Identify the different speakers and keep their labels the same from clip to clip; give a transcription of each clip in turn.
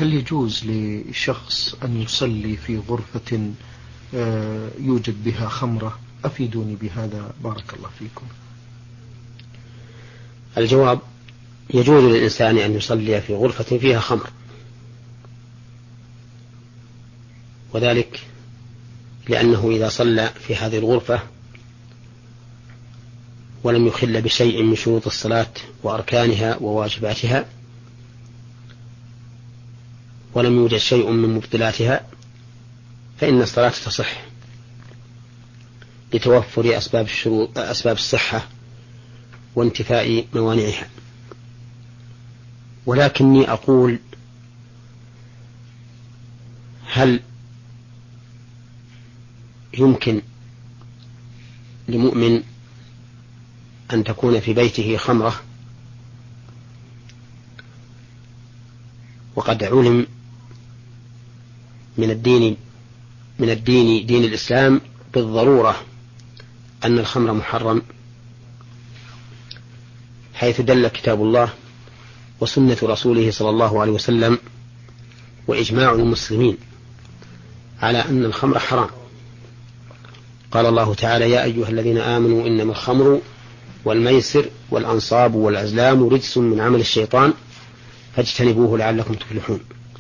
Speaker 1: هل يجوز لشخص أن يصلي في غرفة يوجد بها خمرة؟ أفيدوني بهذا بارك الله فيكم.
Speaker 2: الجواب: يجوز للإنسان أن يصلي في غرفة فيها خمر، وذلك لأنه إذا صلى في هذه الغرفة ولم يخل بشيء من شروط الصلاة وأركانها وواجباتها، ولم يوجد شيء من مبطلاتها، فإن الصلاة تصح لتوفر أسباب الصحة وانتفاء موانعها. ولكني أقول: هل يمكن لمؤمن أن تكون في بيته خمرة وقد علم من الدين دين الإسلام بالضرورة أن الخمر محرم، حيث دل كتاب الله وسنة رسوله صلى الله عليه وسلم وإجماع المسلمين على أن الخمر حرام؟ قال الله تعالى: يا أيها الذين آمنوا إنما الخمر والميسر والأنصاب والأزلام رجس من عمل الشيطان فاجتنبوه لعلكم تفلحون.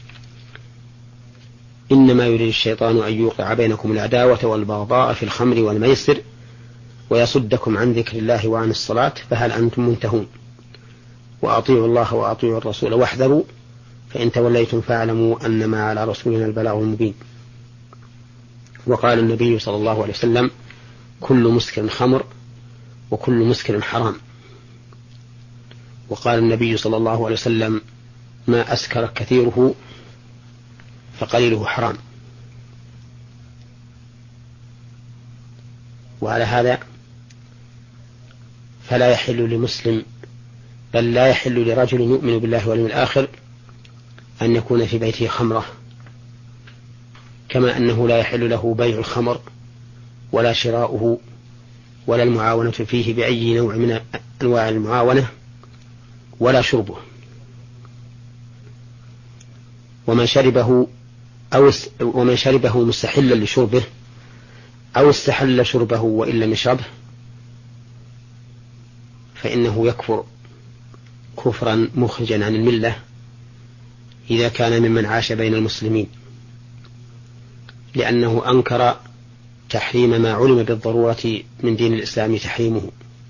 Speaker 2: إنما يريد الشيطان أن يوقع بينكم العداوة والبغضاء في الخمر والميسر ويصدكم عن ذكر الله وعن الصلاة فهل أنتم منتهون؟ وأطيعوا الله وأطيعوا الرسول واحذروا فإن توليتم فاعلموا أنما على رسولنا البلاغ المبين. وقال النبي صلى الله عليه وسلم: كل مسكر خمر وكل مسكر حرام. وقال النبي صلى الله عليه وسلم: ما أسكر كثيره فقليله حرام. وعلى هذا فلا يحل لمسلم، بل لا يحل لرجل يؤمن بالله واليوم الآخر أن يكون في بيته خمرة، كما أنه لا يحل له بيع الخمر ولا شراؤه ولا المعاونة فيه بأي نوع من أنواع المعاونة ولا شربه. ومن شربه مستحلا لشربه أو استحل شربه وإن لم يشربه فإنه يكفر كفرا مخرجا عن الملة إذا كان ممن عاش بين المسلمين، لأنه أنكر تحريم ما علم بالضرورة من دين الإسلام تحريمه.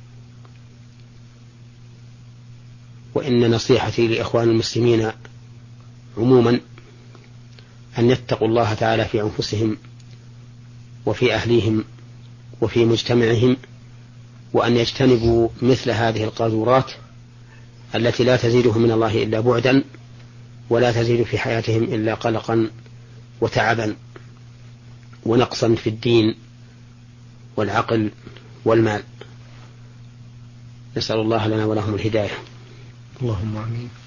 Speaker 2: وإن نصيحتي لإخوان المسلمين عموما أن يتقوا الله تعالى في أنفسهم وفي أهليهم وفي مجتمعهم، وأن يجتنبوا مثل هذه القاذورات التي لا تزيدهم من الله إلا بعدا ولا تزيد في حياتهم إلا قلقا وتعبا ونقصا في الدين والعقل والمال. نسأل الله لنا ولهم الهداية.
Speaker 1: اللهم آمين.